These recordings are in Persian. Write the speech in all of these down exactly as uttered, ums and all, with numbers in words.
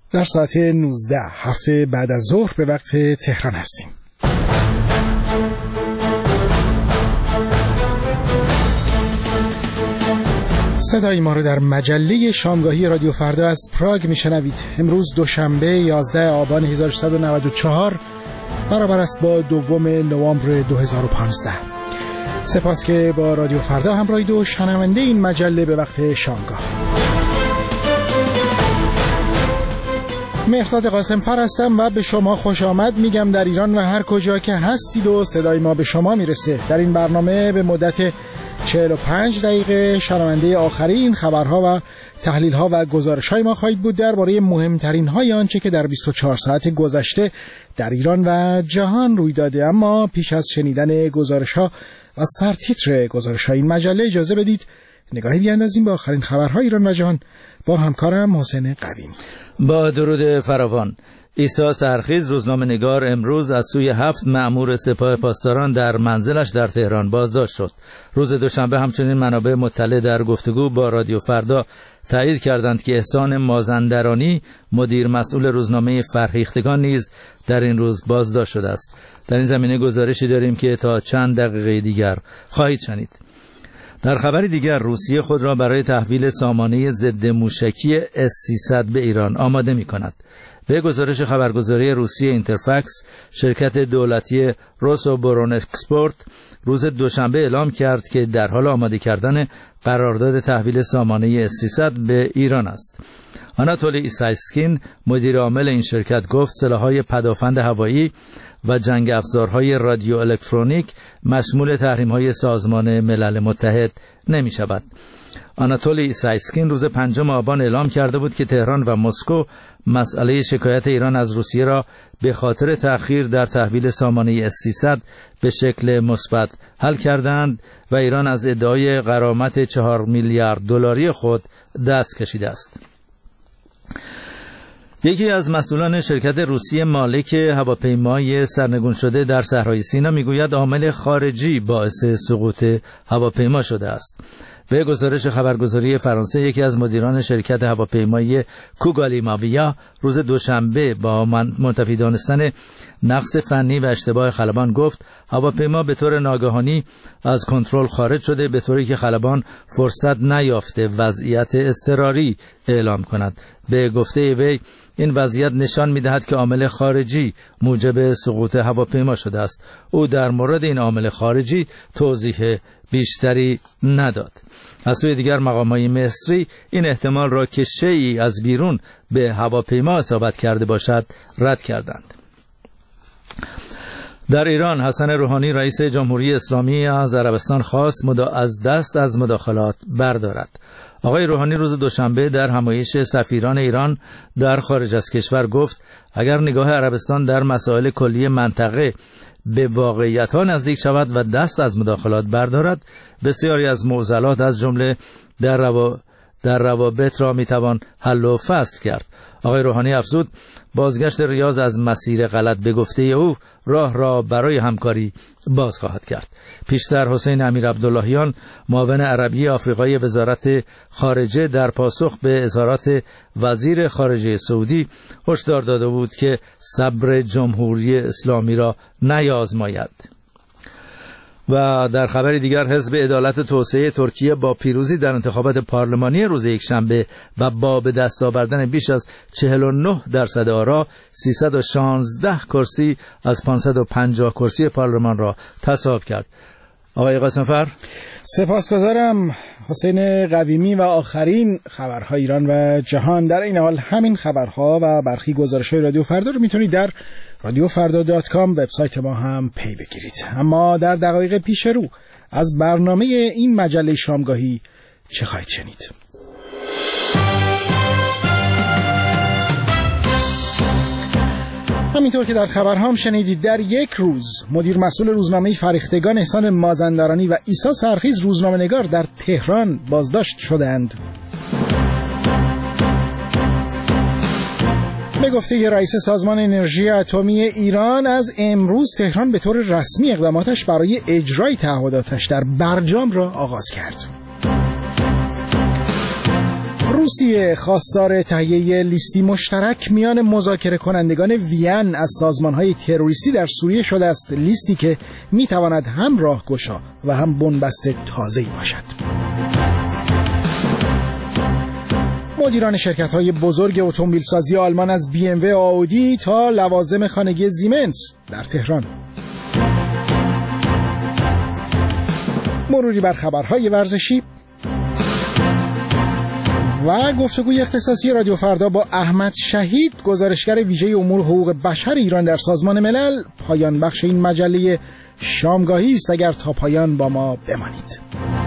در ساعت نوزده هفته بعد از ظهر به وقت تهران هستیم. صدای ما رو در مجله شامگاهی رادیو فردا از پراگ میشنوید. امروز دوشنبه یازده آبان هزار و سیصد و نود و چهار برابر است با دوم نوامبر دو هزار و پانزده. سپاس که با رادیو فردا همراهید و شنونده این مجله به وقت شامگاه. مهرداد قاسم‌فر هستم و به شما خوش آمد میگم در ایران و هر کجا که هستید و صدای ما به شما میرسه. در این برنامه به مدت چهل و پنج دقیقه شنونده آخرین خبرها و تحلیل‌ها و گزارش‌های ما خواهید بود درباره مهمترین های آنچه که در بیست و چهار ساعت گذشته در ایران و جهان روی داده. اما پیش از شنیدن گزارش‌ها و سرتیتر گزارش‌های این مجله اجازه بدید نگاهی بیاندازیم به آخرین خبرهای ایران و جهان با همکارم حسین قویمی. با درود فراوان. عیسی سرخیز روزنامه‌نگار امروز از سوی هفت مأمور سپاه پاسداران در منزلش در تهران بازداشت شد. روز دوشنبه همچنین منابع مطلع در گفتگو با رادیو فردا تایید کردند که احسان مازندرانی مدیر مسئول روزنامه فرهیختگان نیز در این روز بازداشت شده است. در این زمینه گزارشی داریم که تا چند دقیقه دیگر خواهید شنید. در خبری دیگر روسیه خود را برای تحویل سامانه ضد موشکی اس سیصد به ایران آماده می کند. به گزارش خبرگزاری روسیه اینترفکس، شرکت دولتی روسوبورون اکسپورت روز دوشنبه اعلام کرد که در حال آماده کردن قرارداد تحویل سامانه اس سیصد به ایران است. آناتولی ایسایسکین مدیر عامل این شرکت گفت سلاح‌های پدافند هوایی و جنگ افزارهای رادیو الکترونیک مشمول تحریم‌های سازمان ملل متحد نمی شود. آناتولی ایسایسکین روز پنجم آبان اعلام کرده بود که تهران و مسکو مسئله شکایت ایران از روسیه را به خاطر تأخیر در تحویل سامانه اس سیصد به شکل مثبت حل کردند و ایران از ادعای غرامت چهار میلیارد دلاری خود دست کشیده است. یکی از مسئولان شرکت روسی مالک هواپیمای سرنگون شده در صحرای سینا میگوید عامل خارجی باعث سقوط هواپیما شده است. به گزارش خبرگزاری فرانسه یکی از مدیران شرکت هواپیمایی کوگالیماویا روز دوشنبه با منتفی دانستن نقص فنی و اشتباه خلبان گفت هواپیما به طور ناگهانی از کنترل خارج شده به طوری که خلبان فرصت نیافته وضعیت اضطراری اعلام کند. به گفته وی این وضعیت نشان می‌دهد که عامل خارجی موجب سقوط هواپیما شده است. او در مورد این عامل خارجی توضیح بیشتری نداد. از سوی دیگر مقامات مصری این احتمال را که شیئی از بیرون به هواپیما اصابت کرده باشد رد کردند. در ایران حسن روحانی رئیس جمهوری اسلامی از عربستان خواست مدا از دست از مداخلات بردارد. آقای روحانی روز دوشنبه در همایش سفیران ایران در خارج از کشور گفت اگر نگاه عربستان در مسائل کلی منطقه به واقعیت‌ها نزدیک شود و دست از مداخلات بردارد بسیاری از معضلات از جمله در روا... در روابط را میتوان حل و فصل کرد. آقای روحانی افزود بازگشت ریاض از مسیر غلط به گفته او راه را برای همکاری باز خواهد کرد. پیشتر حسین امیر عبداللهیان معاون عربی آفریقای وزارت خارجه در پاسخ به اظهارات وزیر خارجه سعودی هشدار داده بود که صبر جمهوری اسلامی را نیازماید. و در خبر دیگر حزب عدالت توسعه ترکیه با پیروزی در انتخابات پارلمانی روز یکشنبه و با به دست آوردن بیش از چهل و نه درصد آرا سیصد و شانزده کرسی از پانصد و پنجاه کرسی پارلمان را تصویب کرد. آقای قاسم‌فر سپاسگزارم حسین قویمی. و آخرین خبرهای ایران و جهان در این حال همین خبرها و برخی گزارش‌های رادیو فردا رو میتونید در رادیو فردا دات کام وبسایت ما هم پی بگیرید. اما در دقایق پیش رو از برنامه این مجله شامگاهی چه خواهید شنید؟ همینطور که در خبرها هم شنیدید در یک روز مدیر مسئول روزنامه فرهیختگان احسان مازندرانی و عیسی سرخیز روزنامه‌نگار در تهران بازداشت شدند. به گفته رئیس سازمان انرژی اتمی ایران از امروز تهران به طور رسمی اقداماتش برای اجرای تعهداتش در برجام را آغاز کرد. روسیه خواستار تهیه لیستی مشترک میان مذاکره کنندگان وین از سازمان‌های تروریستی در سوریه شده است، لیستی که میتواند هم راهگشا و هم بنبست تازه‌ای باشد. مدیران شرکت‌های بزرگ اتومبیل‌سازی آلمان از بی ام و آودی تا لوازم خانگی زیمنس در تهران. مروری بر خبرهای ورزشی و گفتگوی اختصاصی رادیو فردا با احمد شهید، گزارشگر ویژه امور حقوق بشر ایران در سازمان ملل. پایان بخش این مجله شامگاهی است، اگر تا پایان با ما بمانید.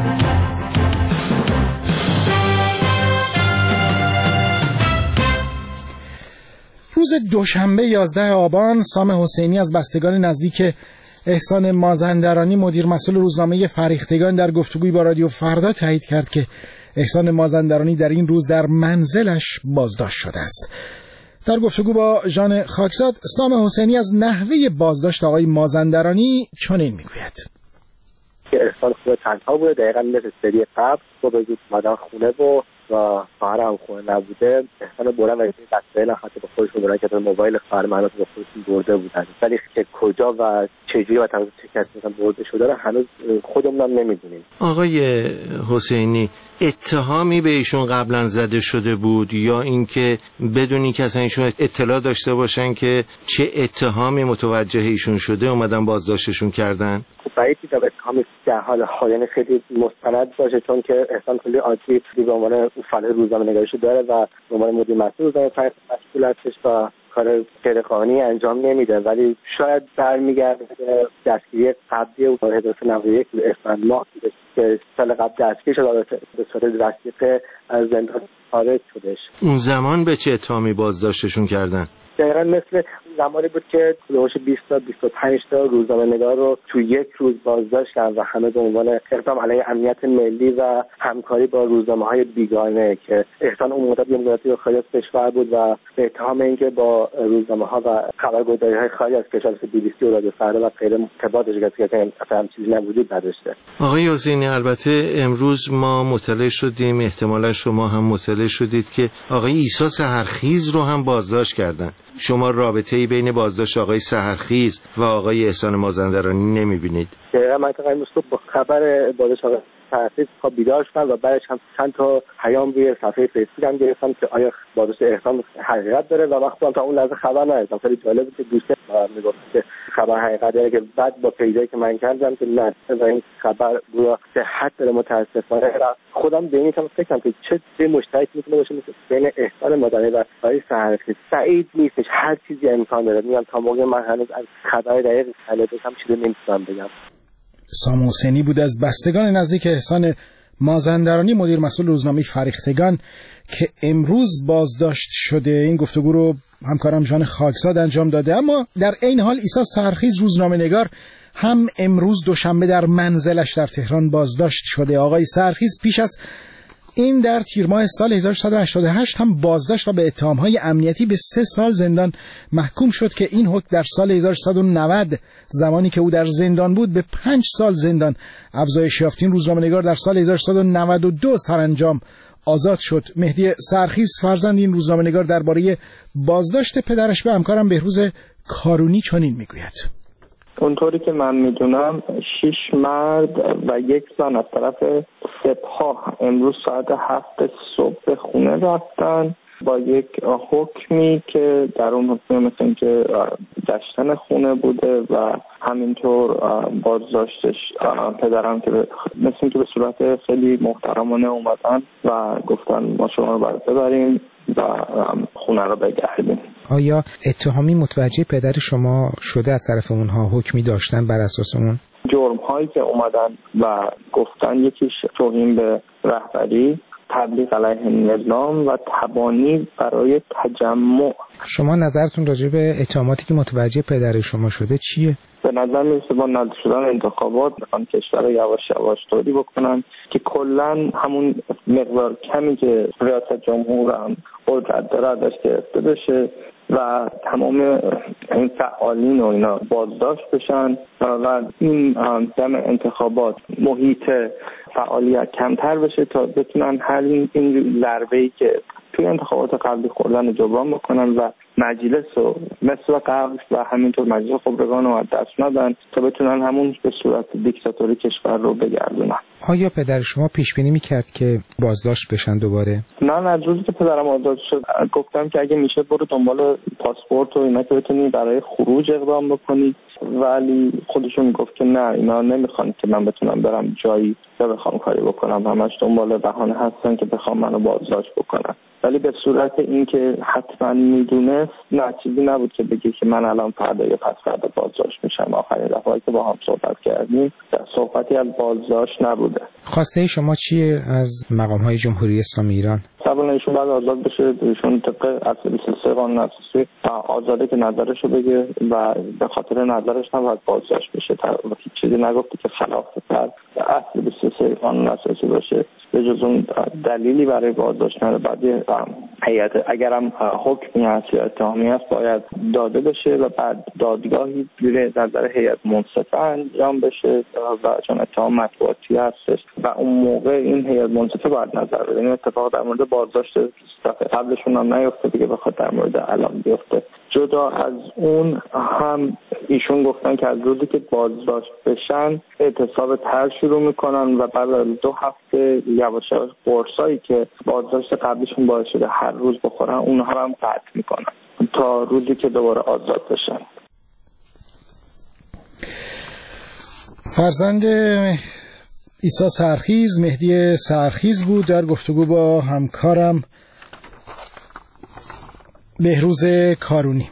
روز دوشنبه یازده آبان سام حسینی از بستگان نزدیک احسان مازندرانی، مدیر مسئول روزنامه فریختگان، در گفتگویی با رادیو فردا تایید کرد که احسان مازندرانی در این روز در منزلش بازداشت شده است. در گفتگو با ژان خاکزاد، سام حسینی از نحوه بازداشت آقای مازندرانی چنین میگوید: که احسان خود تنها بوده، دقیقا مثل سری قبل صبح زود اومدن خونه و و خواهر هم خونه نبوده. احسان برن و دستایل حتی به خودشون برن که موبایل خواهر منو به خودشون برده بودن، ولی که کجا و چجوری و طرز چه کسی مثلا برده شده رو هنوز خودمون هم نمیدونیم. آقای حسینی، اتهامی به ایشون قبلا زده شده بود یا اینکه بدون اینکه اصلا ایشون اطلاع داشته باشن که چه اتهامی متوجه ایشون شده اومدن بازداشتشون کردن؟ بعید دیدم اتهامی در حال حاضر خیلی مستند باشه، چون که احسان کلی عادی به عنوان فعال روزنامه‌نگاریشو داره و به عنوان مدیر مسئول روزنامه فرهنگ مسئول هستش و کار غیرقانونی انجام نمیده، ولی شاید برمیگرده به دستگیری قبلی او در هزار و نود و یک اسفند ماه که سال قبل دستگیر شد به صورت رسمیقه از زندان خارج شدش. اون زمان به چه اتهامی بازداشتشون کردن؟ دقیقا مثل زمانی بود که حدود بیست تا بیست و پنج تا روزنامه‌نگار رو تو یک روز بازداشت کردن و همه به عنوان اقدام علیه امنیت ملی و همکاری با روزنامه‌های بیگانه، که احسان اون مدت یه مدتی رو خارج از کشور بود و به اتهام اینکه با روزنامه‌ها و خبرگزاری‌های خارج از کشور مثل بی بی سی و رادیو فردا و غیره ارتباطش گرفته که اصلا چیزی نبود نداشته. آقای حسینی، البته امروز ما مطلع شدیم، احتمالا شما هم مطلع شدید که آقای عیسی سحرخیز رو هم بازداشت کردن. شما رابطه‌ای بین بازداشت آقای سحرخیز و آقای احسان مازندرانی نمی‌بینید؟ دقیقاً منطقه امروز با خبر بازداشت آقای سحرخیز خواب بیدار شدم و بعدش هم چند تا پیام روی صفحه فیسبوک هم گرفتم که آیا بازداشت احسان حقیقت داره و وقتی هم تا اون لحظه خبر نداشتم. خیلی جالب بود که دوستم میگفت که خبر حقیقت داره، که بعد با پیدایی که من کردم که نه و این خبر گویا صحت داره. متاسفانه خودم به این فکر کردم که چه چه مشترک میتونه باشه مثل بین احسان مازندرانی و آقای سحرخیز. سعید نیستش، هر چیزی امکان داره. میگم تا موقع من هنوز از خبر دقیق اطلاع داشتم چیزی نمیتونم بگم. سام حسینی بود از بستگان نزدیک احسان مازندرانی، مدیر مسئول روزنامه فریختگان که امروز بازداشت شده. این گفتگو رو همکارم ژان خاکزاد انجام داده. اما در این حال عیسی سحرخیز روزنامه‌نگار هم امروز دوشنبه در منزلش در تهران بازداشت شده. آقای سحرخیز پیش از این در تیر ماه سال هزار و سیصد و هشتاد و هشت هم بازداشت و به اتهام‌های امنیتی به سه سال زندان محکوم شد که این حکم در سال هزار و سیصد و نود زمانی که او در زندان بود به پنج سال زندان افزایش یافت. این روزنامه‌نگار در سال هزار و سیصد و نود و دو سرانجام آزاد شد. مهدی سحرخیز فرزند این روزنامه‌نگار درباره بازداشت پدرش به همکارم بهروز کارونی چنین میگوید: اونطوری که من میدونم شش مرد و یک زن از طرف سپاه امروز ساعت هفت صبح به خونه رفتن با یک حکمی که در اون حکم مثل اینکه گشتن خونه بوده و همینطور بازداشتش پدرم که مثل اینکه به صورت خیلی محترمانه اومدن و گفتن ما شما رو باید ببریم و خونه رو بگردیم. آیا اتهامی متوجه پدر شما شده از طرف اونها، حکمی داشتن بر اساس اون؟ جرم هایی که اومدن و گفتن یکیش توهین به رهبری، تبلیغ علیه نظام و تبانی برای تجمع. شما نظرتون راجع به اتهاماتی که متوجه پدر شما شده چیه؟ به نظر میرسه با نداشته شدن انتخابات میخوان کشور رو یواش یواش توری بکنن که کلا همون مقدار کمی که ریاست جمهور هم قدرت داره ازش گرفته بشه و تمام این فعالین و اینا بازداشت بشن و این دم انتخابات محیط فعالیت کمتر بشه تا بتونن هر این, این ضربه‌ای که توی انتخابات قبلی خوردن جبران بکنن و مجلس رو مثل قبل و همینطور مجلس خبرگان رو دست ندن تا بتونن همون به صورت دیکتاتوری کشور رو بگردونن. آیا پدر شما پیش بینی میکرد که بازداشت بشن دوباره؟ نه نه روزی که پدرم آزاد شد گفتم که اگه میشه برو دنبال پاسپورت و اینا که بتونی برای خروج اقدام بکنی، ولی خودشون گفت که نه اینا نمیخوان که من بتونم برم جایی یا بخوام کاری بکنم، همش دنبال بهانه هستن که بخوام منو بازداشت بکنن. ولی به صورت اینکه حتما میدونست نه، چیزی نبود که بگه که من الان فردا یا پس فردا بازداشت میشم. آخرین دفعه که با هم صحبت کردیم صحبتی از بازداشت نبوده. خواسته شما چیه از مقام‌های جمهوری اسلامی ایران؟ طبعا ایشون باید آزاد بشه، ایشون طبق اصل بیست و سه قانون اساسی آزاده که نظرشو بگه و به خاطر نظرش نباید بازداشت بشه. هیچ چیزی نگفته که خلاف اصل بیست و سه قانون اساسی باشه. به جز اون دلیلی برای بازداشت نداره. بعد هیئت اگرم حکمی هست یا اتهامی هست باید داده بشه و بعد دادگاهی زیر نظر هیئت منصفه انجام بشه و چون اتهام مطبوعاتی هستش و اون موقع این هیئت منصفه باید نظر بده. این اتفاق در مورد بازداشت قبلشون هم نیفته دیگه، بخاطر در مورد الان بیفته. جدا از اون هم ایشون گفتن که از روزی که بازداشت بشن اعتصاب تر شروع میکنن و بعد از دو هفته یواش یواش قرصایی که بازداشت قبلیشون باعث شده هر روز بخورن اونها هم قطع میکنن تا روزی که دوباره آزاد بشن. فرزند عیسی سحرخیز مهدی سحرخیز بود در گفتگو با همکارم بهروز کارونی.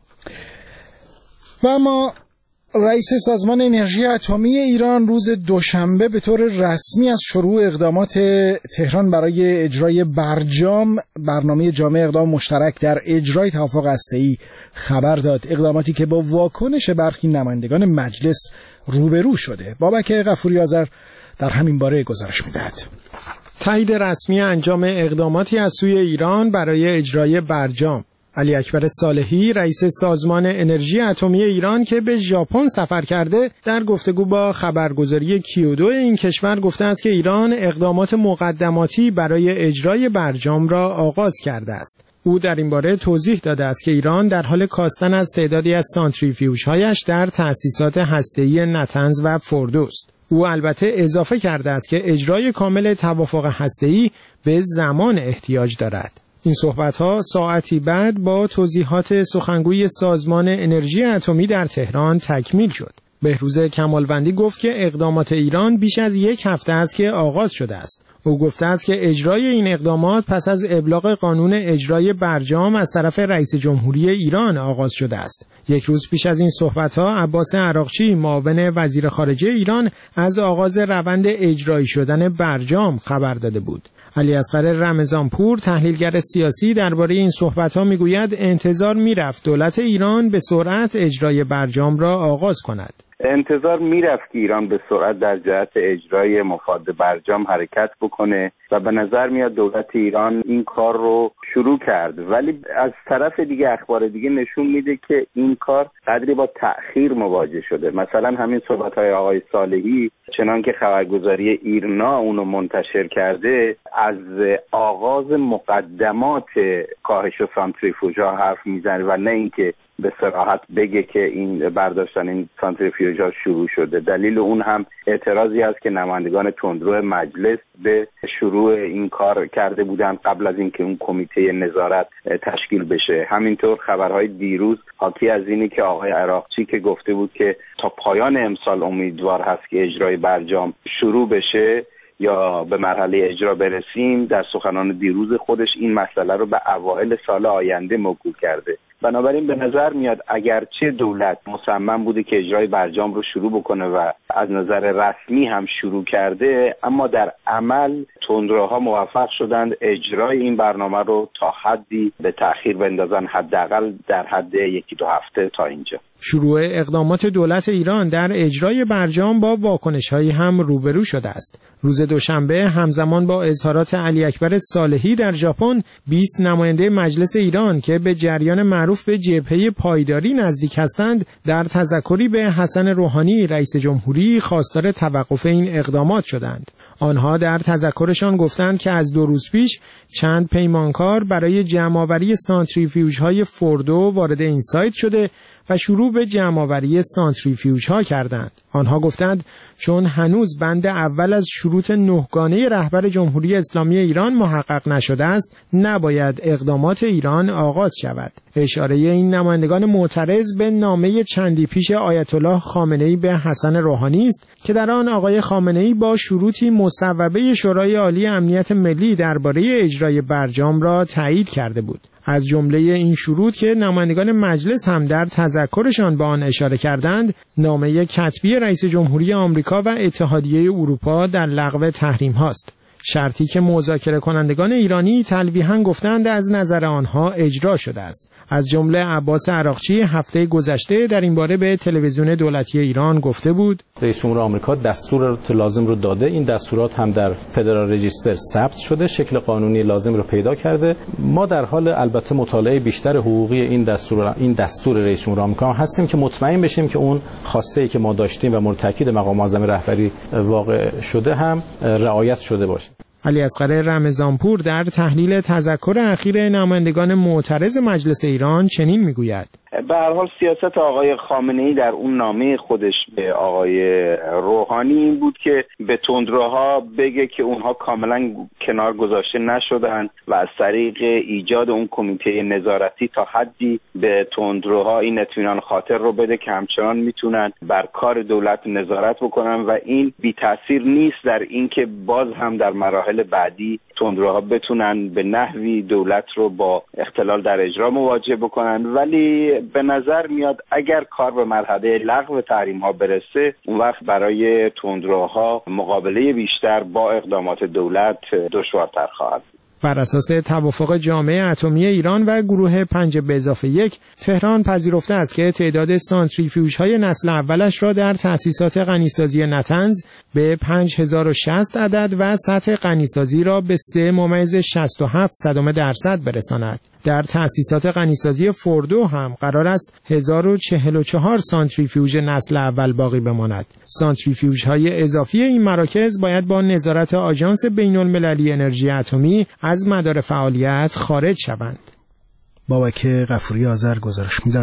و اما رئیس سازمان انرژی اتمی ایران روز دوشنبه به طور رسمی از شروع اقدامات تهران برای اجرای برجام برنامه جامع اقدام مشترک در اجرای توافق هسته‌ای خبر داد. اقداماتی که با واکنش برخی نمایندگان مجلس روبرو شده. بابک غفوری آذر در همین باره گزارش می‌دهد. تایید رسمی انجام اقداماتی از سوی ایران برای اجرای برجام. علی اکبر صالحی رئیس سازمان انرژی اتمی ایران که به ژاپن سفر کرده در گفتگو با خبرگزاری کیودو این کشور گفته است که ایران اقدامات مقدماتی برای اجرای برجام را آغاز کرده است. او در این باره توضیح داده است که ایران در حال کاستن از تعدادی از سانتریفیوژهایش در تأسیسات هسته‌ای نتنز و فردو است. او البته اضافه کرده است که اجرای کامل توافق هسته‌ای به زمان احتیاج دارد. این صحبت‌ها ساعتی بعد با توضیحات سخنگوی سازمان انرژی اتمی در تهران تکمیل شد. بهروز کمالوندی گفت که اقدامات ایران بیش از یک هفته است که آغاز شده است. او گفته است که اجرای این اقدامات پس از ابلاغ قانون اجرای برجام از طرف رئیس جمهوری ایران آغاز شده است. یک روز پیش از این صحبت‌ها عباس عراقچی معاون وزیر خارجه ایران از آغاز روند اجرایی شدن برجام خبر داده بود. علی اصغر رمضانپور تحلیلگر سیاسی درباره این صحبت‌ها میگوید انتظار میرفت دولت ایران به سرعت اجرای برجام را آغاز کند. انتظار میرفت که ایران به سرعت در جهت اجرای مفاد برجام حرکت بکنه و به نظر میاد دولت ایران این کار رو شروع کرد، ولی از طرف دیگه اخبار دیگه نشون میده که این کار قدری با تأخیر مواجه شده. مثلا همین صحبت‌های آقای صالحی چنان که خبرگزاری ایرنا اونو منتشر کرده از آغاز مقدمات کاهش سانتریفیوژها حرف میزنه و نه اینکه به صراحت بگه که این برداشتن این سانتریفیوژها شروع شده. دلیل اون هم اعتراضی است که نمایندگان تندرو مجلس به شروع این کار کرده بودند قبل از اینکه اون کمیته نظارت تشکیل بشه. همینطور خبرهای دیروز حاکی از اینی که آقای عراقچی که گفته بود که تا پایان امسال امیدوار هست که اجرای برجام شروع بشه یا به مرحله اجرا برسیم، در سخنان دیروز خودش این مسئله رو به اوایل سال آینده موکول کرده. بنابراین به نظر میاد اگرچه دولت مصمم بوده که اجرای برجام رو شروع بکنه و از نظر رسمی هم شروع کرده، اما در عمل تندروها موفق شدند اجرای این برنامه رو تا حدی به تأخیر بندازن، حداقل در حد یکی دو هفته تا اینجا. شروع اقدامات دولت ایران در اجرای برجام با واکنش‌هایی هم روبرو شده است. روز دوشنبه همزمان با اظهارات علی اکبر صالحی در ژاپن، بیست نماینده مجلس ایران که به جریان معروف به جبهه پایداری نزدیک هستند، در تذکری به حسن روحانی رئیس جمهوری خواستار توقف این اقدامات شدند. آنها در تذکرشان گفتند که از دو روز پیش چند پیمانکار برای جمع‌آوری سانتریفیوژهای فوردو وارد این سایت شده و شروع به جمع‌آوری سانتریفیوژها کردند. آنها گفتند چون هنوز بند اول از شروط نهگانه رهبر جمهوری اسلامی ایران محقق نشده است، نباید اقدامات ایران آغاز شود. اشاره این نمایندگان معترض به نامه چندی پیش آیت الله خامنه‌ای به حسن روحانی است که در آن آقای خامنه‌ای با شروطی مصوبه شورای عالی امنیت ملی درباره اجرای برجام را تایید کرده بود. از جمله این شروط که نمایندگان مجلس هم در تذکرشان به آن اشاره کردند، نامه کتبی رئیس جمهوری آمریکا و اتحادیه اروپا در لغو تحریم هاست. شرطی که مذاکره کنندگان ایرانی تلویحاً گفتند از نظر آنها اجرا شده است. از جمله عباس عراقچی هفته گذشته در این باره به تلویزیون دولتی ایران گفته بود: رئیس جمهور آمریکا دستور لازم رو داده، این دستورات هم در فدرال رجیستر ثبت شده، شکل قانونی لازم رو پیدا کرده. ما در حال البته مطالعه بیشتر حقوقی این دستور این دستور رئیس جمهور آمریکا هستیم که مطمئن بشیم که اون خواسته‌ای که ما داشتیم و مرتکب مقام معظم رهبری واقع شده هم رعایت شده باشه. علی اصغر رمضانپور در تحلیل تذکر اخیر نمایندگان معترض مجلس ایران چنین میگوید: به هر حال سیاست آقای خامنه‌ای در اون نامه خودش به آقای روحانی این بود که به تندروها بگه که اونها کاملا کنار گذاشته نشدن و از طریق ایجاد اون کمیته نظارتی تا حدی به تندروها این اطمینان خاطر رو بده که همچنان میتونن بر کار دولت نظارت بکنن و این بی تاثیر نیست در اینکه باز هم در مراحل بعدی تندروها بتونن به نحوی دولت رو با اختلال در اجرا مواجه بکنن. ولی به نظر میاد اگر کار به مرحله لغو تحریم ها برسه، اون وقت برای تندروها مقابله بیشتر با اقدامات دولت دشوارتر خواهد. بر اساس توافق جامعه اتمی ایران و گروه پنج به اضافه یک، تهران پذیرفته است که تعداد سانتریفیوژهای نسل اولش را در تأسیسات غنیسازی نطنز به پنج هزار و شصت عدد و سطح غنیسازی را به سه ممیز شصت و هفت صدم درصد برساند. در تأسیسات غنیسازی فوردو هم قرار است هزار و چهل و چهار سانتریفیوژ نسل اول باقی بماند. سانتریفیوژهای اضافی این مراکز باید با نظارت آژانس بین‌المللی انرژی اتمی از مدار فعالیت خارج شوند. بابک غفوری آذر گزارش میداد.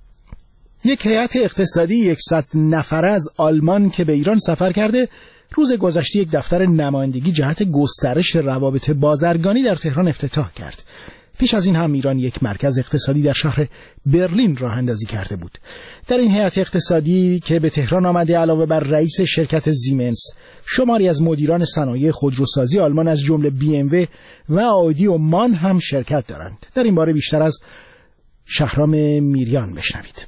یک هیئت اقتصادی صد نفره از آلمان که به ایران سفر کرده، روز گذشته یک دفتر نمایندگی جهت گسترش روابط بازرگانی در تهران افتتاح کرد. پیش از این هم ایران یک مرکز اقتصادی در شهر برلین راه اندازی کرده بود. در این هیئت اقتصادی که به تهران آمده، علاوه بر رئیس شرکت زیمنس، شماری از مدیران صنایع خودروسازی آلمان از جمله بی ام و و آدی و مان هم شرکت دارند. در این باره بیشتر از شهرام میریان بشنوید.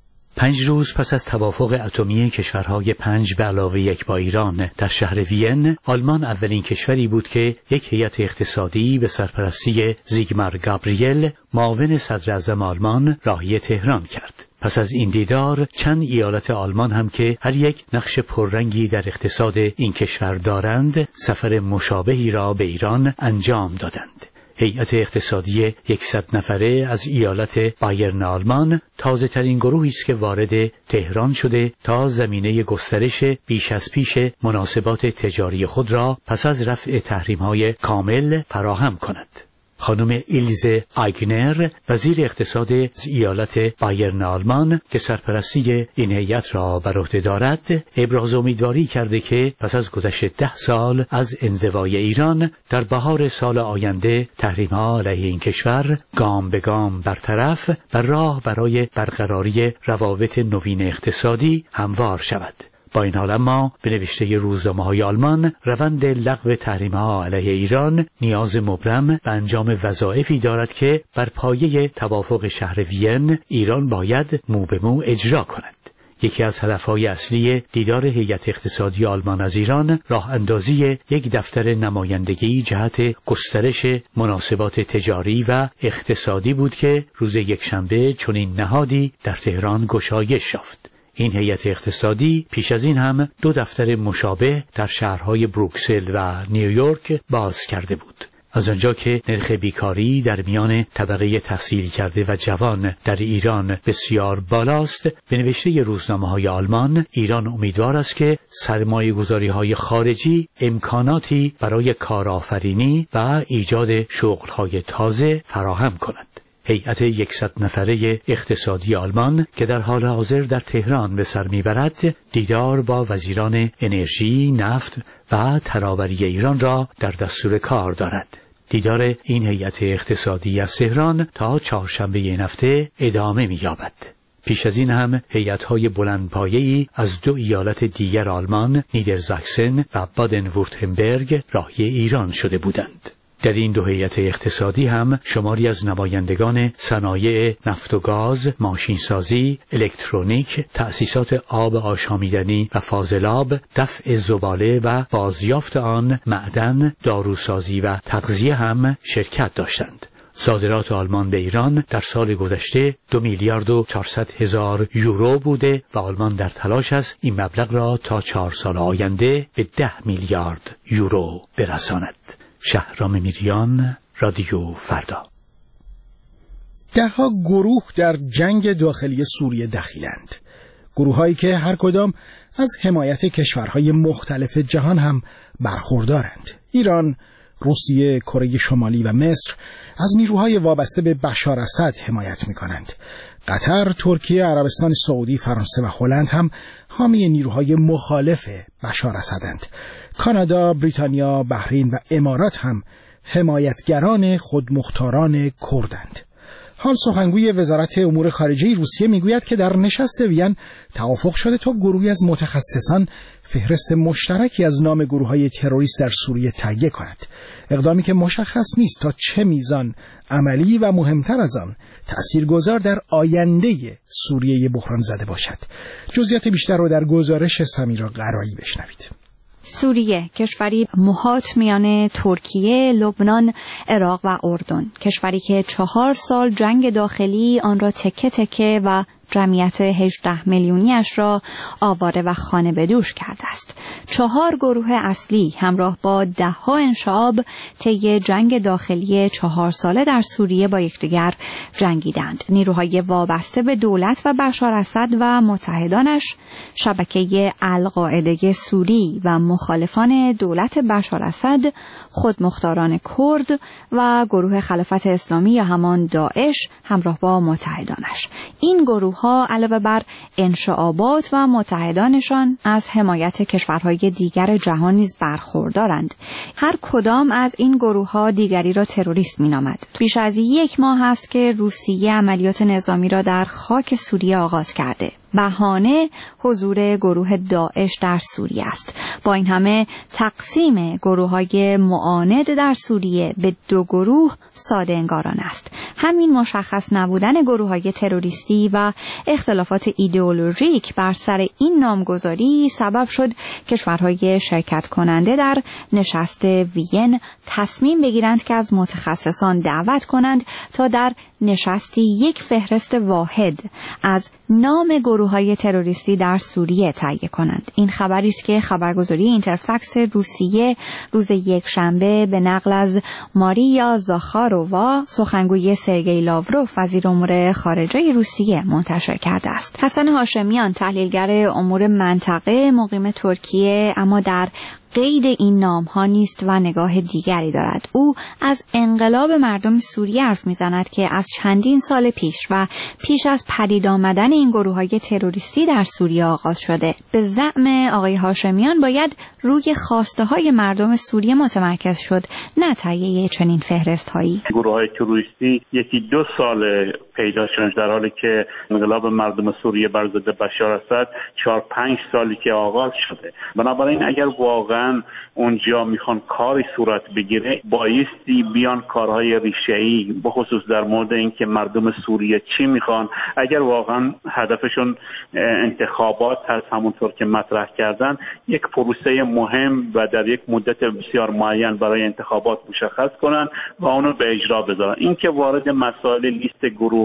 پنج روز پس از توافق اتمی کشورهای پنج به علاوه یک با ایران در شهر وین، آلمان اولین کشوری بود که یک هیئت اقتصادی به سرپرستی زیگمار گابریل، معاون صدر اعظم آلمان، راهی تهران کرد. پس از این دیدار، چند ایالت آلمان هم که هر یک نقش پررنگی در اقتصاد این کشور دارند، سفر مشابهی را به ایران انجام دادند. هیئت اقتصادی صد نفره از ایالت بایرن آلمان تازه ترین گروهی است که وارد تهران شده تا زمینه گسترش بیش از پیش مناسبات تجاری خود را پس از رفع تحریم‌های کامل فراهم کند. خانم ایلزه آیگنر، وزیر اقتصاد از ایالت بایرن آلمان که سرپرستی این هیئت را بر عهده دارد، ابراز امیدواری کرده که پس از گذشت ده سال از انزوای ایران در بهار سال آینده تحریم‌ها علیه این کشور گام به گام برطرف و راه برای برقراری روابط نوین اقتصادی هموار شود. با این حال اما به نوشته روزنامه‌های آلمان، روند لغو تحریم‌ها علیه ایران نیاز مبرم به انجام وظایفی دارد که بر پایه توافق شهر وین ایران باید مو به مو اجرا کند. یکی از هدف‌های اصلی دیدار هیئت اقتصادی آلمان از ایران راه اندازی یک دفتر نمایندگی جهت گسترش مناسبات تجاری و اقتصادی بود که روز یکشنبه چنین نهادی در تهران گشایش یافت. این هیئت اقتصادی پیش از این هم دو دفتر مشابه در شهرهای بروکسل و نیویورک باز کرده بود. از آنجا که نرخ بیکاری در میان طبقه تحصیل کرده و جوان در ایران بسیار بالاست، به نوشته روزنامه‌های آلمان، ایران امیدوار است که سرمایه‌گذاری‌های خارجی امکاناتی برای کارآفرینی و ایجاد شغل‌های تازه فراهم کند. هیئت یکصد نفره اقتصادی آلمان که در حال حاضر در تهران به سر میبرد، دیدار با وزیران انرژی، نفت و تراوری ایران را در دستور کار دارد. دیدار این هیئت اقتصادی از تهران تا چهارشنبه این هفته ادامه می‌یابد. پیش از این هم هیئت‌های بلندپایه‌ای از دو ایالت دیگر آلمان، نیدرزاکسن و بادن وورتمبرگ، راهی ایران شده بودند. در این دو هیئت اقتصادی هم شماری از نمایندگان صنایع نفت و گاز، ماشینسازی، الکترونیک، تأسیسات آب آشامیدنی و فاضلاب، دفع زباله و بازیافت آن، معدن، داروسازی و تغذیه هم شرکت داشتند. صادرات آلمان به ایران در سال گذشته دو میلیارد و چهارصد هزار یورو بوده و آلمان در تلاش است این مبلغ را تا چهار سال آینده به ده میلیارد یورو برساند. شهرام میریان، رادیو فردا. دهها گروه در جنگ داخلی سوریه دخیلند. گروه‌هایی که هر کدام از حمایت کشورهای مختلف جهان هم برخوردارند. ایران، روسیه، کره شمالی و مصر از نیروهای وابسته به بشار اسد حمایت می‌کنند. قطر، ترکیه، عربستان سعودی، فرانسه و هلند هم حامی نیروهای مخالف بشار اسدند. کانادا، بریتانیا، بحرین و امارات هم حمایتگران خودمختاران کردند. حال سخنگوی وزارت امور خارجه روسیه میگوید که در نشست وین توافق شده تا گروهی از متخصصان فهرست مشترکی از نام گروه‌های تروریست در سوریه تهیه کند. اقدامی که مشخص نیست تا چه میزان عملی و مهمتر از آن تأثیرگذار در آینده سوریه بحران زده باشد. جزئیات بیشتر رو در گزارش سمیرا قرایی بشنوید. سوریه، کشوری محاط میان ترکیه، لبنان، عراق و اردن، کشوری که چهار سال جنگ داخلی آن را تکه تکه و جمعیت هجده میلیونیش را آواره و خانه بدوش کرده است. چهار گروه اصلی همراه با ده ها انشعاب طی جنگ داخلی چهار ساله در سوریه با یکدیگر جنگیدند. نیروهای وابسته به دولت و بشار اسد و متحدانش، شبکه القاعده سوری و مخالفان دولت بشار اسد، خودمختاران کرد و گروه خلافت اسلامی یا همان داعش همراه با متحدانش. این گروه ها علاوه بر انشعابات و متحدانشان از حمایت کشورهای دیگر جهان نیز برخوردارند. هر کدام از این گروه ها دیگری را تروریست مینامد. بیش از یک ماه است که روسیه عملیات نظامی را در خاک سوریه آغاز کرده. بهانه حضور گروه داعش در سوریه است. با این همه تقسیم گروه‌های معاند در سوریه به دو گروه ساده انگاران است. همین مشخص نبودن گروه‌های تروریستی و اختلافات ایدئولوژیک بر سر این نامگذاری سبب شد کشورهای شرکت کننده در نشست وین تصمیم بگیرند که از متخصصان دعوت کنند تا در نشستی یک فهرست واحد از نام گروه‌های تروریستی در سوریه تهیه کنند. این خبری است که خبرگزاری اینترفکس روسیه روز یکشنبه به نقل از ماریا زاخارووا، سخنگوی سرگئی لاوروف وزیر امور خارجه روسیه، منتشر کرده است. حسن هاشمیان، تحلیلگر امور منطقه مقیم ترکیه اما در قید این نام ها نیست و نگاه دیگری دارد. او از انقلاب مردم سوریه حرف میزند که از چندین سال پیش و پیش از پدید آمدن این گروه های تروریستی در سوریه آغاز شده. به زعم آقای هاشمیان باید روی خواسته های مردم سوریه متمرکز شد، نه تهیه چنین فهرست هایی. گروه های تروریستی یکی دو سال پیدا شدن، در حالی که انقلاب مردم سوریه بر ضد بشار اسد چهار پنج سالی که آغاز شده. بنابراین اگر واقعا اونجا میخوان کاری صورت بگیره، بایستی بیان کارهای ریشه‌ای به خصوص در مورد اینکه مردم سوریه چی میخوان. اگر واقعا هدفشون انتخابات هست، همونطور که مطرح کردن، یک پروسه مهم و در یک مدت بسیار معین برای انتخابات مشخص کنن و اونو به اجرا بذارن. اینکه وارد مسائل لیست گروه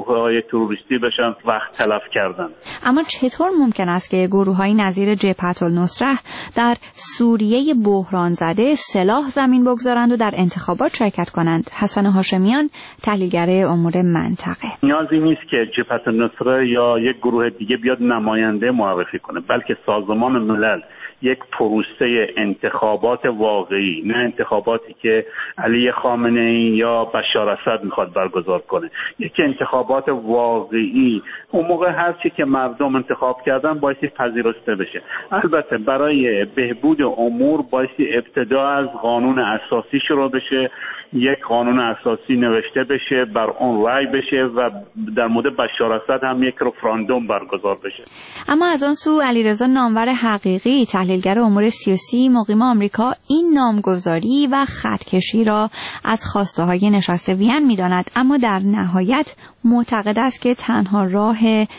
گروه‌های تروریستی بشن وقت تلف کردن. اما چطور ممکن است که گروه‌های نظیر جبهة النصره در سوریه بحران زده سلاح زمین بگذارند و در انتخابات شرکت کنند؟ حسن هاشمیان، تحلیلگر امور منطقه: نیازی نیست که جبهة النصره یا یک گروه دیگه بیاد نماینده معرفی کنه، بلکه سازمان ملل یک پروسه انتخابات واقعی، نه انتخاباتی که علی خامنه‌ای یا بشار اسد میخواد برگزار کنه، یک انتخابات واقعی اون موقع هر چی که مردم انتخاب کردن بایستی پذیرفته بشه. البته برای بهبود امور بایستی ابتدا از قانون اساسی شروع بشه، یک قانون اساسی نوشته بشه، بر اون رأی بشه و در مورد بشار اسد هم یک رفراندوم برگزار بشه. اما از آن سو علیرضا نامور حقیقی، تحلیلگر امور سیاسی مقیم آمریکا، این نامگذاری و خطکشی را از خواسته های نشست وین می‌داند، اما در نهایت معتقد است که تنها راه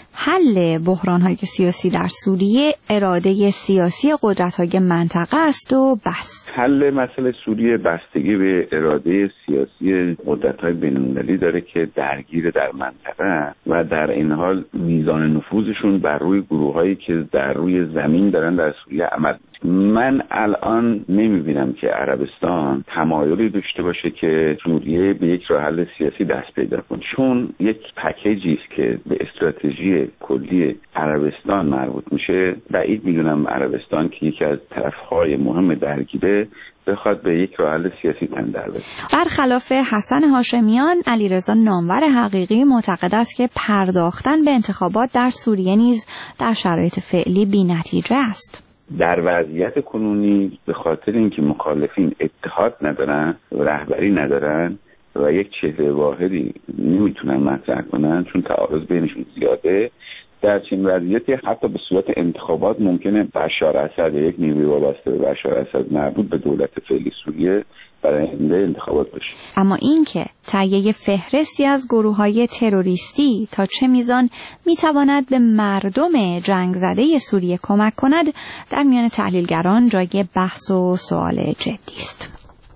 حل بحران‌های سیاسی در سوریه اراده سیاسی قدرت‌های منطقه است و بس. حل مسئله سوریه بستگی به اراده سیاسی قدرت‌های بین‌المللی داره که درگیر در منطقه و در این حال میزان نفوذشون بر روی گروه‌هایی که در روی زمین دارن در سوریه عمل. من الان نمی‌بینم که عربستان تمایلی داشته باشه که سوریه به یک راه حل سیاسی دست پیدا کنه، چون یک پکیجی است که به استراتژی کلی عربستان مربوط میشه. بعید می‌دونم عربستان که یکی از طرف‌های مهم درگیره بخواد به یک راه حل سیاسی تن در بره. برخلاف حسن هاشمیان، علیرضا نامور حقیقی معتقد است که پرداختن به انتخابات در سوریه نیز در شرایط فعلی بی‌نتیجه است. در وضعیت کنونی به خاطر اینکه مخالفین اتحاد ندارن و رهبری ندارن و یک چهره واحدی نمیتونن مطرح کنن چون تعارض بینشون زیاده، در چنین وضعیتی حتی به صورت انتخابات ممکنه بشار اسد یا یک نیروی وابسته به بشار اسد مربوط به دولت فعلی سوریه برای آینده انتخابات بشه. اما اینکه تهیه فهرستی از گروه‌های تروریستی تا چه میزان میتواند به مردم جنگ زده سوریه کمک کند در میان تحلیلگران جای بحث و سوال جدی است.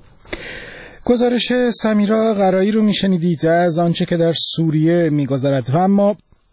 گزارش سمیرا قرایی رو میشنیدید از آنچه که در سوریه میگذرد و اما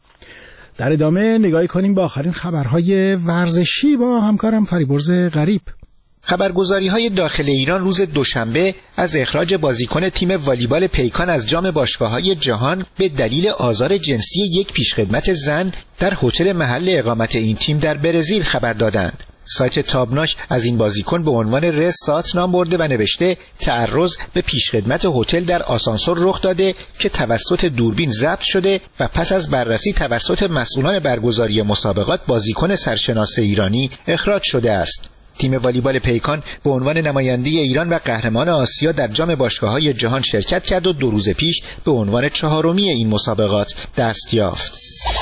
در ادامه نگاهی کنیم به آخرین خبرهای ورزشی با همکارم فریبرز غریب. خبرگزاری‌های داخل ایران روز دوشنبه از اخراج بازیکن تیم والیبال پیکان از جام باشگاه‌های جهان به دلیل آزار جنسی یک پیشخدمت زن در هتل محل اقامت این تیم در برزیل خبر دادند. سایت تابناک از این بازیکن به عنوان رسات نام برده و نوشته تعرض به پیشخدمت هتل در آسانسور رخ داده که توسط دوربین ضبط شده و پس از بررسی توسط مسئولان برگزاری مسابقات بازیکن سرشناس ایرانی اخراج شده است. تیم والیبال پیکان به عنوان نماینده ایران و قهرمان آسیا در جام باشگاه‌های جهان شرکت کرد و دو روز پیش به عنوان چهارمی این مسابقات دست یافت.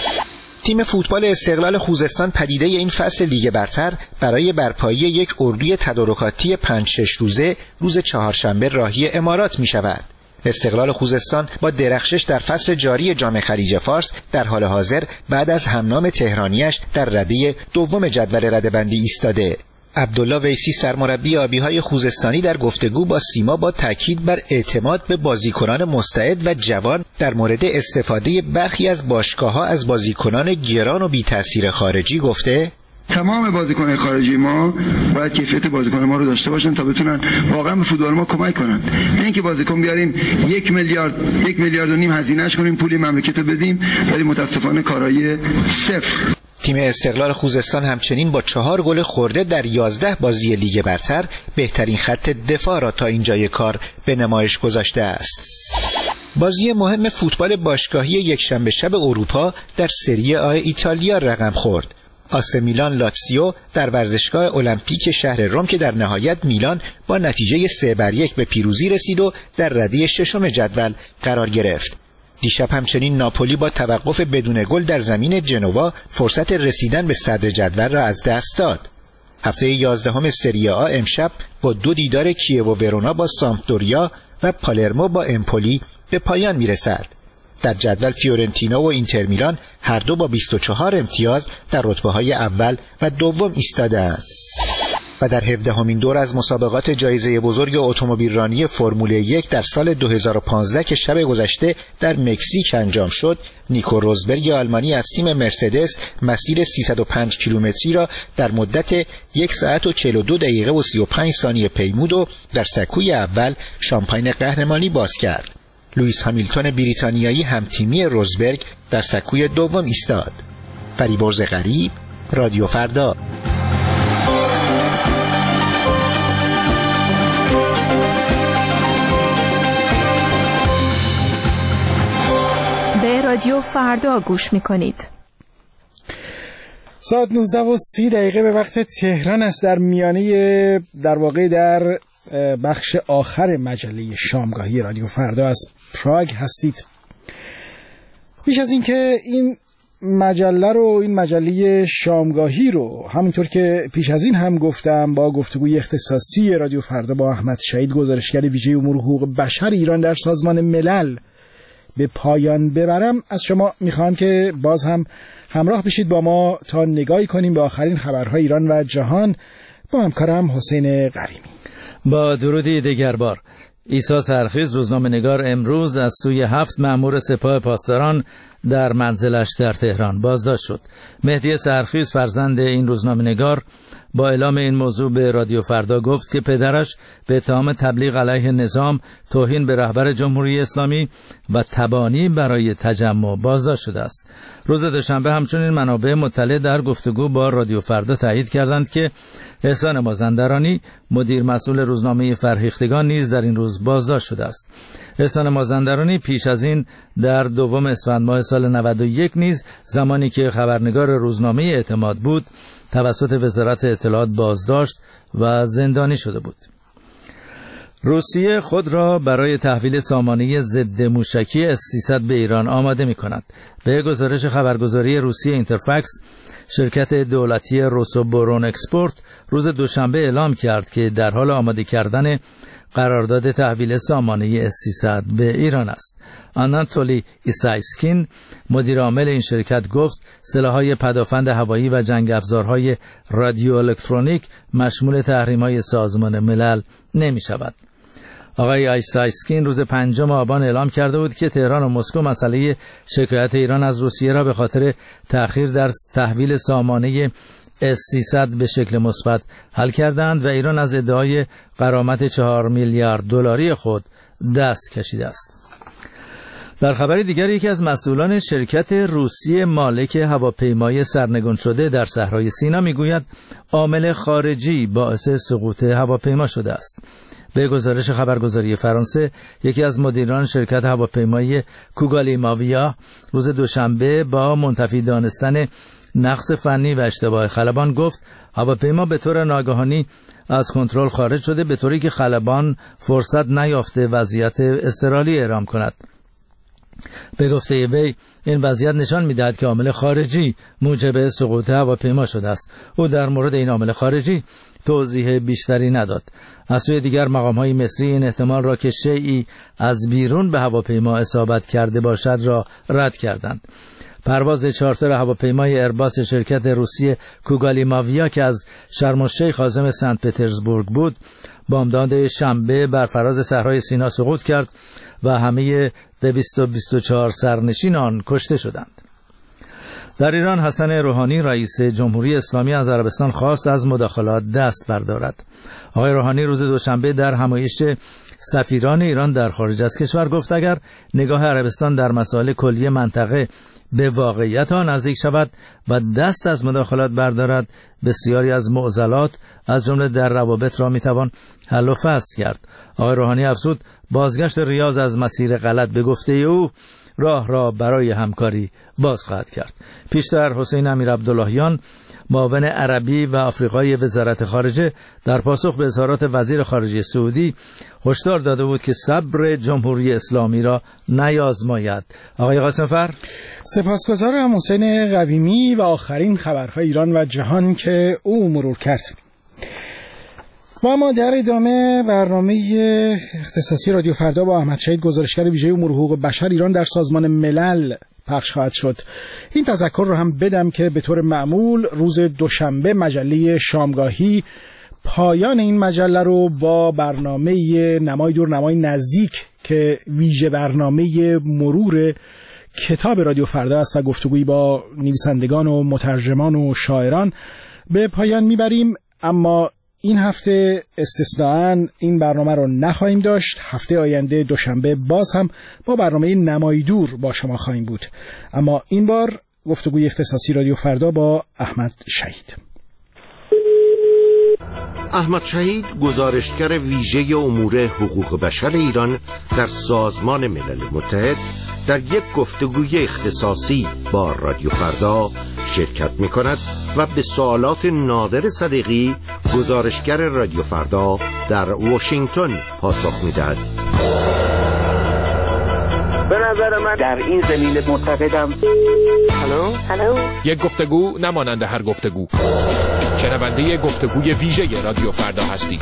تیم فوتبال استقلال خوزستان پدیده این فصل لیگ برتر برای برپایی یک اردوی تدارکاتی پنج شش روزه روز چهارشنبه راهی امارات می شود. استقلال خوزستان با درخشش در فصل جاری جام خلیج فارس در حال حاضر بعد از همنام تهرانیش در رده دوم جدول رده‌بندی ایستاده. عبدالله ویسی سرمربی آبی‌های خوزستانی در گفتگو با سیما با تاکید بر اعتماد به بازیکنان مستعد و جوان در مورد استفاده برخی از باشگاه‌ها از بازیکنان گران و بی‌تأثیر خارجی گفته تمام بازیکنان خارجی ما باید کیفیت بازیکن ما رو داشته باشن تا بتونن واقعا به فوتبال ما کمک کنن. نه اینکه بازیکن بیاریم یک میلیارد یک میلیارد و نیم هزینه‌اش کنیم پول مملکت رو بدیم ولی متاسفانه کارایی صفر. تیم استقلال خوزستان همچنین با چهار گل خورده در یازده بازی لیگ برتر بهترین خط دفاع را تا اینجای کار به نمایش گذاشته است. بازی مهم فوتبال باشگاهی یکشنبه شب اروپا در سری آ ایتالیا رقم خورد. آسه میلان لاتزیو در ورزشگاه المپیک شهر رم که در نهایت میلان با نتیجه سه بر یک به پیروزی رسید و در رده ششم جدول قرار گرفت. دیشب همچنین ناپولی با توقف بدون گل در زمین جنوا فرصت رسیدن به صدر جدول را از دست داد. هفته یازدهم سری آ امشب با دو دیدار کیو و ورونا با سامپدوریا و پالرمو با امپولی به پایان میرسد. در جدول فیورنتینا و اینتر میلان هر دو با بیست و چهار امتیاز در رتبه‌های اول و دوم ایستاده‌اند. و در هفدهمین دور از مسابقات جایزه بزرگ اتومبیلرانی فرمول یک در سال دو هزار و پانزده که شب گذشته در مکزیک انجام شد، نیکو روزبرگ آلمانی از تیم مرسدس مسیر سیصد و پنج کیلومتری را در مدت یک ساعت و چهل و دو دقیقه و سی و پنج ثانیه پیمود و در سکوی اول شامپاین قهرمانی باز کرد. لوئیس هامیلتون بریتانیایی همتیمی روزبرگ در سکوی دوم ایستاد. فریبرز غریب، رادیو فردا. به رادیو فردا گوش میکنید. ساعت نوزده و سی دقیقه به وقت تهران است. در میانه در واقع در بخش آخر مجله شامگاهی رادیو فردا از پراگ هستید. پیش از اینکه این مجله رو این مجله شامگاهی رو همونطور که پیش از این هم گفتم با گفتگوی اختصاصی رادیو فردا با احمد شهید گزارشگر ویژه امور حقوق بشر ایران در سازمان ملل به پایان ببرم، از شما میخوام که باز هم همراه بشید با ما تا نگاهی کنیم به آخرین خبرهای ایران و جهان با همکارم حسین قریمی. با درودی دیگر بار. عیسی سرخیز روزنامه‌نگار امروز از سوی هفت مأمور سپاه پاسداران در منزلش در تهران بازداشت شد. مهدی سرخیز فرزند این روزنامه‌نگار با اعلام این موضوع به رادیو فردا گفت که پدرش به اتهام تبلیغ علیه نظام، توهین به رهبر جمهوری اسلامی و تبانی برای تجمع بازداشت شده است. روز دوشنبه همچنین منابع مطلع در گفتگو با رادیو فردا تایید کردند که احسان مازندرانی مدیر مسئول روزنامه فرهیختگان نیز در این روز بازداشت شده است. احسان مازندرانی پیش از این در دوم اسفند ماه سال نود و یک نیز زمانی که خبرنگار روزنامه اعتماد بود توسط وزارت اطلاعات بازداشت و زندانی شده بود. روسیه خود را برای تحویل سامانه ضد موشکی اس سیصد به ایران آماده می کند. به گزارش خبرگزاری روسیه اینترفکس، شرکت دولتی روسوبورون اکسپورت روز دوشنبه اعلام کرد که در حال آماده کردن قرارداد تحویل سامانه اس سیصد به ایران است. آناتولی ایسایسکین مدیر عامل این شرکت گفت سلاح‌های پدافند هوایی و جنگ افزارهای رادیو الکترونیک مشمول تحریم‌های سازمان ملل نمی‌شود. آقای ایسایسکین روز پنجم آبان اعلام کرده بود که تهران و مسکو مسئله شکایت ایران از روسیه را به خاطر تأخیر در تحویل سامانه اس سیصد به شکل مثبت حل کردند و ایران از ادعای غرامت چهار میلیارد دلاری خود دست کشیده است. در خبر دیگر یکی از مسئولان شرکت روسی مالک هواپیمای سرنگون شده در صحرای سینا میگوید عامل خارجی باعث سقوط هواپیما شده است. به گزارش خبرگزاری فرانسه، یکی از مدیران شرکت هواپیمای کوگالیماویا روز دوشنبه با منتفی دانستن نقص فنی و اشتباه خلبان گفت هواپیما به طور ناگهانی از کنترل خارج شده به طوری که خلبان فرصت نیافته وضعیت اضطراری اعلام کند. به گفته وی این وضعیت نشان می‌دهد که عامل خارجی موجب سقوط هواپیما شده است. او در مورد این عامل خارجی توضیح بیشتری نداد. از سوی دیگر مقام‌های مصری این احتمال را که شیئی از بیرون به هواپیما اصابت کرده باشد را رد کردند. پرواز چارتر هواپیمای ایرباس شرکت روسی کوگالیماویا که از شرم الشیخ عازم سنت پترزبورگ بود بامداد شنبه بر فراز صحرای سینا سقوط کرد و همه دویست و بیست و چهار سرنشین آن کشته شدند. در ایران حسن روحانی رئیس جمهوری اسلامی از عربستان خواست از مداخلات دست بردارد. آقای روحانی روز دوشنبه در همایش سفیران ایران در خارج از کشور گفت اگر نگاه عربستان در مسائل کلی منطقه به واقعیت آن نزدیک شود و دست از مداخلات بردارد بسیاری از معضلات از جمله در روابط را میتوان حل و فصل کرد. آقای روحانی افزود بازگشت ریاض از مسیر غلط به گفته او راه را برای همکاری باز خواهد کرد. پیشتر حسین امیر عبداللهیان معاون عربی و آفریقای وزارت خارجه در پاسخ به اظهارات وزیر خارجه سعودی هشدار داده بود که صبر جمهوری اسلامی را نیازماید. آقای قاسمفر، سپاسگزارم حسین قویمی و آخرین خبرهای ایران و جهان که او مرور کرد. و اما در ادامه برنامه اختصاصی رادیو فردا با احمد شهید گزارشگر ویژه امور حقوق بشر ایران در سازمان ملل پخش خواهد شد. این تذکر رو هم بدم که به طور معمول روز دوشنبه مجله شامگاهی پایان این مجله رو با برنامه نمای دور نمای نزدیک که ویژه برنامه مرور کتاب رادیو فردا است و گفتگویی با نویسندگان و مترجمان و شاعران به پایان میبریم. اما این هفته استثناءً این برنامه رو نخواهیم داشت. هفته آینده دوشنبه باز هم با برنامه نمای دور با شما خواهیم بود. اما این بار گفتگوی اختصاصی رادیو فردا با احمد شهید. احمد شهید گزارشگر ویژه امور حقوق بشر ایران در سازمان ملل متحد در یک گفتگوی اختصاصی با رادیو فردا شرکت می کند و به سوالات نادر صدیقی گزارشگر رادیو فردا در واشنگتن پاسخ می دهد. به نظر من در این زمینه معتقدم. هلو هلو یک گفتگو نمانند هر گفتگو. شنونده گفتگوی ویژه رادیو فردا هستید.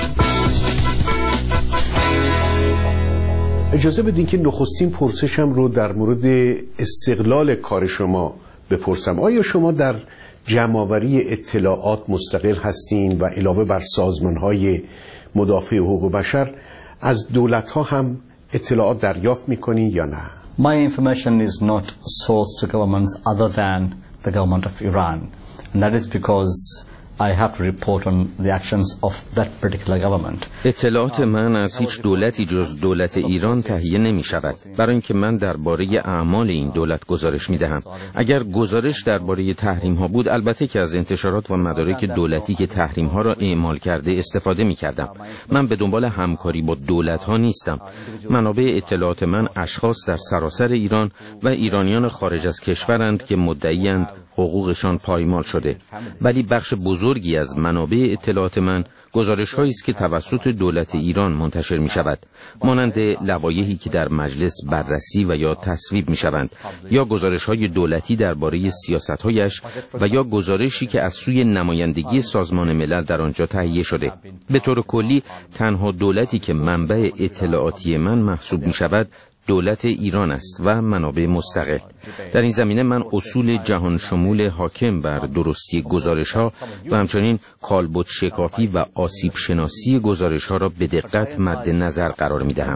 اجازه بدین که نخستین پرسشم رو در مورد استقلال کار شما بپرسم. آیا شما در جمع‌آوری اطلاعات مستقل هستین و علاوه بر سازمان‌های مدافع حقوق بشر از دولت‌ها هم اطلاعات دریافت می‌کنین یا نه؟ My information is not sourced to governments other than the government of Iran. And that is because I have to report on the actions of that particular government. اطلاعات من از هیچ دولتی جز دولت ایران تهیه نمی شود، برای اینکه من درباره اعمال این دولت گزارش می دهم. اگر گزارش درباره تحریم ها بود، البته که از انتشارات و مدارک دولتی که تحریم ها را اعمال کرده استفاده می کردم. من به دنبال همکاری با دولت ها نیستم. منابع اطلاعات من اشخاص در سراسر ایران و ایرانیان خارج از کشورند که مدعی‌اند حقوقشان پایمال شده، ولی بخش بزرگی از منابع اطلاعات من گزارش هایی است که توسط دولت ایران منتشر می شود، مانند لوایحی که در مجلس بررسی و یا تصویب می شوند، یا گزارش های دولتی درباره سیاست هایش و یا گزارشی که از سوی نمایندگی سازمان ملل در آنجا تهیه شده. به طور کلی تنها دولتی که منبع اطلاعاتی من محسوب می شود دولت ایران است و منابع مستقل. در این زمینه من اصول جهان شمول حاکم بر درستی گزارش‌ها و همچنین کالبد شکافی و آسیب شناسی گزارش‌ها را به دقت مد نظر قرار می‌دهم.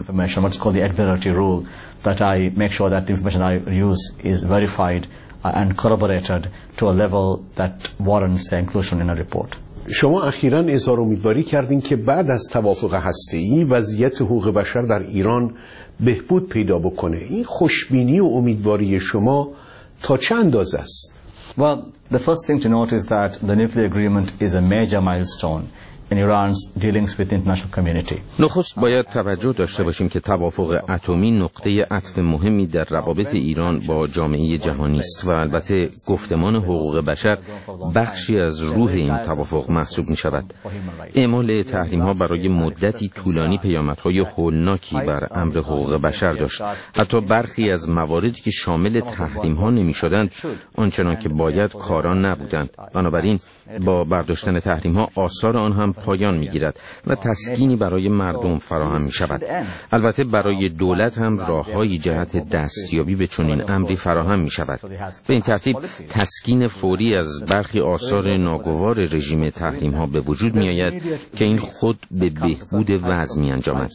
شما اخیراً اظهار امیدواری کردین که بعد از توافق هسته‌ای وضعیت حقوق بشر در ایران بهبود پیدا بکنه. این خوشبینی و امیدواری شما تا چه اندازه است؟ Well, the first thing to note is that the nuclear agreement is a major milestone in Iran's dealings with the international community. نخست باید توجه داشته باشیم که توافق اتمی نقطه عطف مهمی در روابط ایران با جامعه جهانی است و البته گفتمان حقوق بشر بخشی از روح این توافق محسوب می شود. اعمال تحریم ها برای مدتی طولانی پیامدهای هولناکی بر امر حقوق بشر داشت. حتی برخی از مواردی که شامل تحریم ها نمی شدند آنچنان که باید کاران نبودند. بنابراین با برداشتن تحریم ها آثار آن هم پایان میگیرد و تسکینی برای مردم فراهم می شود. البته برای دولت هم راه‌های جهت دستیابی به چنین امری فراهم می شود. به این ترتیب تسکین فوری از برخی آثار ناگوار رژیم تحریم ها به وجود می آید که این خود به بهبود وضع می انجامد.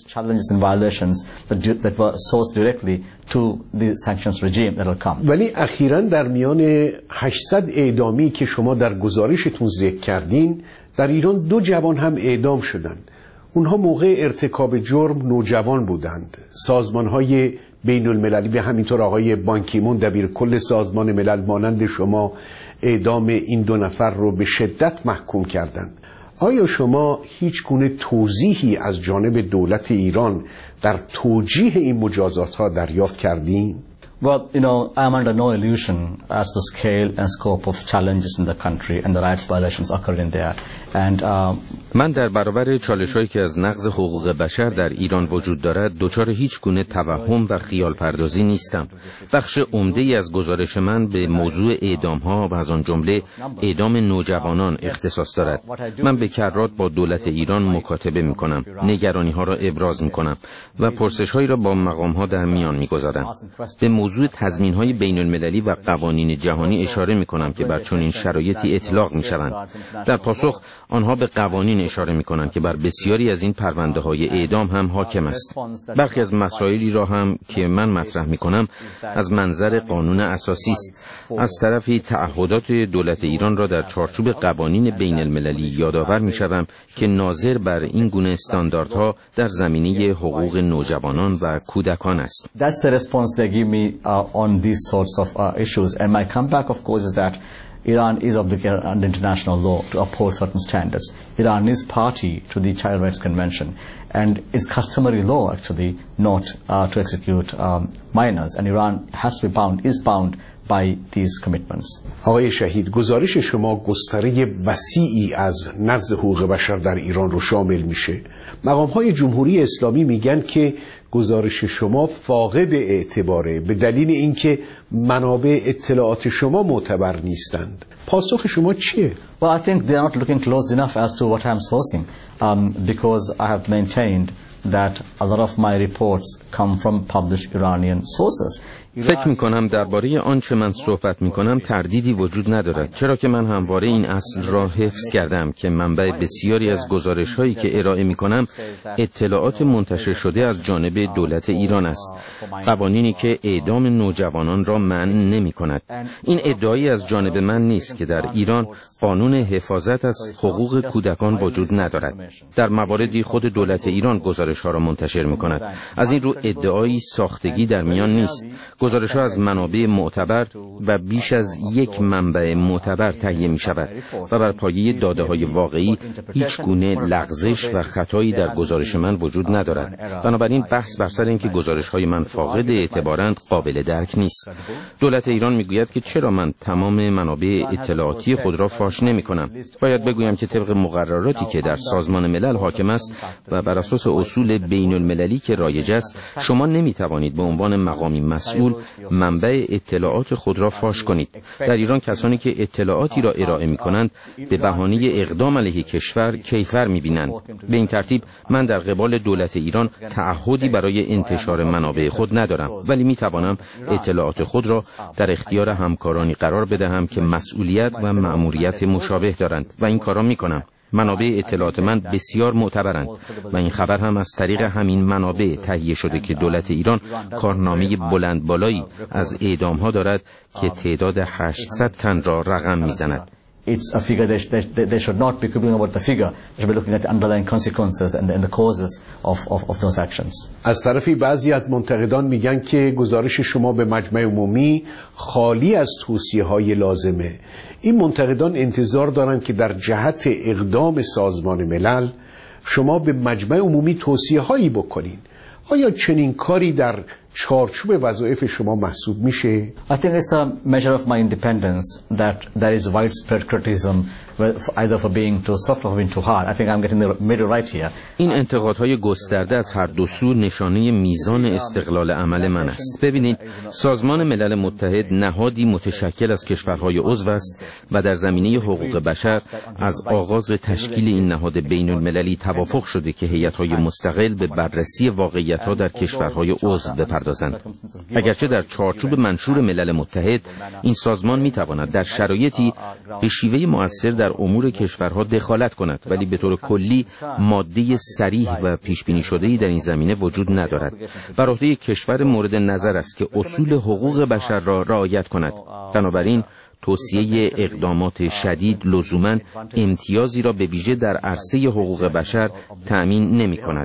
ولی اخیراً در میان هشتصد اعدامی که شما در گزارشتون ذکر کردین، در ایران دو جوان هم اعدام شدند. اونها موقع ارتکاب جرم نوجوان بودند. سازمان‌های بین المللی به همینطور آقای بانکیمون دبیر کل سازمان ملل مانند شما اعدام این دو نفر رو به شدت محکوم کردند. آیا شما هیچ گونه توضیحی از جانب دولت ایران در توجیه این مجازات ها دریافت کردین؟ Well, you know, I'm under no illusion as to the scale and scope of challenges in the country and the rights violations occurring there. And uh, من در برابر چالش‌هایی که از نقض حقوق بشر در ایران وجود دارد دچار هیچ گونه توهم و خیال پردازی نیستم. بخش عمده‌ای از گزارش من به موضوع اعدام‌ها و از آن جمله اعدام نوجوانان اختصاص دارد. من به کرات با دولت ایران مکاتبه می‌کنم، نگرانی‌ها را ابراز می‌کنم و پرسش‌هایی را با مقام‌ها در میان می‌گذارم. به موضوع تضمین‌های بین‌المللی و قوانین جهانی اشاره می‌کنم که بر چنین شرایطی اطلاق می‌شوند. در پاسخ آنها به قوانین اشاره می‌کنند که بر بسیاری از این پرونده‌های اعدام هم حاکم است. برخی از مسائلی را هم که من مطرح می‌کنم از منظر قانون اساسی است. از طرفی تعهدات دولت ایران را در چارچوب قوانین بین المللی یادآور می‌شوم که ناظر بر این گونه استانداردها در زمینه حقوق نوجوانان و کودکان است. That's the response they give me uh, on these sorts of uh, issues, and my comeback of course is that Iran is obligated under international law to uphold certain standards. Iran is party to the Child Rights Convention, and it's customary law actually not uh, to execute um, minors, and Iran has to be bound, is bound by these commitments. آقای شهید، گزارش شما گستره وسیعی از نقض حقوق بشر در ایران رو شامل میشه. مقام‌های جمهوری اسلامی میگن که گزارش شما فاقد اعتباره به دلیل اینکه منابع اطلاعات شما معتبر نیستند. پاسخ شما چیه؟ Well, I think they are not looking close enough as to what I'm sourcing, um, because I have maintained that a lot of my reports come from published Iranian sources. فکر می کنم درباره آنچه من صحبت می کنم تردیدی وجود ندارد، چرا که من همواره این اصل را حفظ کردم که منبع بسیاری از گزارش هایی که ارائه می کنم اطلاعات منتشر شده از جانب دولت ایران است، قوانینی که اعدام نوجوانان را منع نمی کند. این ادعایی از جانب من نیست که در ایران قانون حفاظت از حقوق کودکان وجود ندارد. در مواردی خود دولت ایران گزارش ها را منتشر می کند. از این رو ادعایی ساختگی در میان نیست. گزارش‌ها از منابع معتبر و بیش از یک منبع معتبر تهیه می‌شود و بر پایه داده‌های واقعی هیچ گونه لغزش و خطایی در گزارش من وجود ندارد. بنابراین بحث بر سر اینکه گزارش‌های من فاقد اعتبارند قابل درک نیست. دولت ایران می‌گوید که چرا من تمام منابع اطلاعاتی خود را فاش نمی‌کنم. باید بگویم که طبق مقرراتی که در سازمان ملل حاکم است و بر اساس اصول بین‌المللی که رایج است، شما نمی‌توانید به عنوان مقامی مسئول منبع اطلاعات خود را فاش کنید. در ایران کسانی که اطلاعاتی را ارائه می کنند به بهانه اقدام علیه کشور کیفر می بینند. به این ترتیب من در قبال دولت ایران تعهدی برای انتشار منابع خود ندارم، ولی می توانم اطلاعات خود را در اختیار همکارانی قرار بدهم که مسئولیت و مأموریت مشابه دارند و این کارا می کنم. منابع اطلاعات من بسیار معتبرند و این خبر هم از طریق همین منابع تهیه شده که دولت ایران کارنامه بلند بالایی از اعدام‌ها دارد که تعداد هشتصد تن را رقم می‌زند. It's a figure they, they, they should not be quibbling about the figure. They should be looking at the underlying consequences and the, and the causes of, of, of those actions. از طرفی بعضی از منتقدان میگن که گزارش شما به مجمع عمومی خالی از توصیه‌های لازمه. این منتقدان انتظار دارند که در جهت اقدام سازمان ملل شما به مجمع عمومی توصیه‌هایی بکنین. آیا چنین کاری در چارچوب وظایف شما محسوب میشه؟ I think it's a measure of my independence that there is widespread criticism either for being too soft or for being too hard. I think I'm getting the middle right here. این انتقادهای گسترده از هر دو سو نشانه میزان استقلال عمل من است. ببینید، سازمان ملل متحد نهادی متشکل از کشورهای عضو است و در زمینه حقوق بشر از آغاز تشکیل این نهاد بین المللی توافق شده که هیئت‌های مستقل به بررسی واقعیت‌ها در کشورهای عضو بپردازند. اگرچه در چارچوب منشور ملل متحد این سازمان می‌تواند در شرایطی به شیوه مؤثر در امور کشورها دخالت کند، ولی به طور کلی ماده صریح و پیش بینی شده‌ای در این زمینه وجود ندارد. بر عهده کشور مورد نظر است که اصول حقوق بشر را رعایت کند. بنابراین توصیه اقدامات شدید لزوماً امتیازی را به ویژه در عرصه حقوق بشر تأمین نمی‌کند.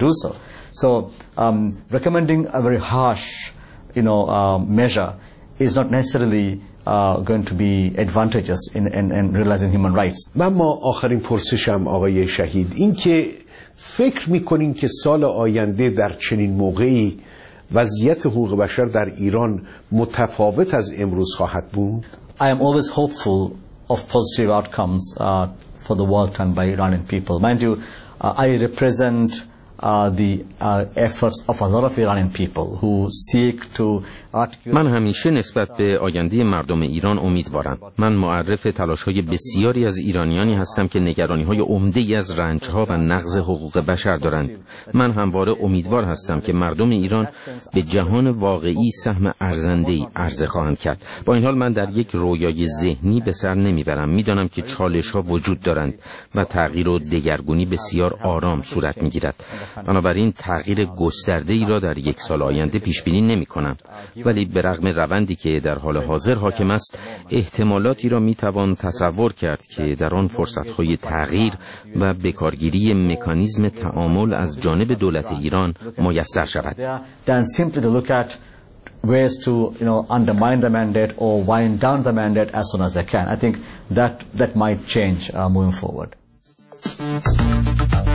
So um, recommending a very harsh, you know, uh, measure is not necessarily uh, going to be advantageous in, in, in realizing human rights. و ما آخرین پرسشم آقای شهید این که فکر می‌کنین که سال آینده در چنین موقعی وضعیت حقوق بشر در ایران متفاوت از امروز خواهد بود؟ I am always hopeful of positive outcomes uh, for the work done by Iranian people. Mind you, uh, I represent uh, the uh, efforts of a lot of Iranian people who seek to من همیشه نسبت به آینده مردم ایران امیدوارم. من معرف تلاش‌های بسیاری از ایرانیانی هستم که نگرانی‌های عمده‌ای از رنج‌ها و نقض حقوق بشر دارند. من همواره امیدوار هستم که مردم ایران به جهان واقعی سهم ارزنده‌ای عرضه خواهند کرد. با این حال من در یک رویای ذهنی به سر نمیبرم. میدانم که چالش‌ها وجود دارند و تغییر و دگرگونی بسیار آرام صورت می‌گیرد. بنابراین تغییر گسترده‌ای را در یک سال آینده پیش بینی نمی‌کنم. ولی به رغم روندی که در حال حاضر حاکم است، احتمالاتی را میتوان تصور کرد که در آن فرصت‌های تغییر و بکارگیری مکانیزم تعامل از جانب دولت ایران میسر شود. ways to, you know, undermine the mandate or wind down the mandate as soon as they can. I think that that might change uh, moving forward.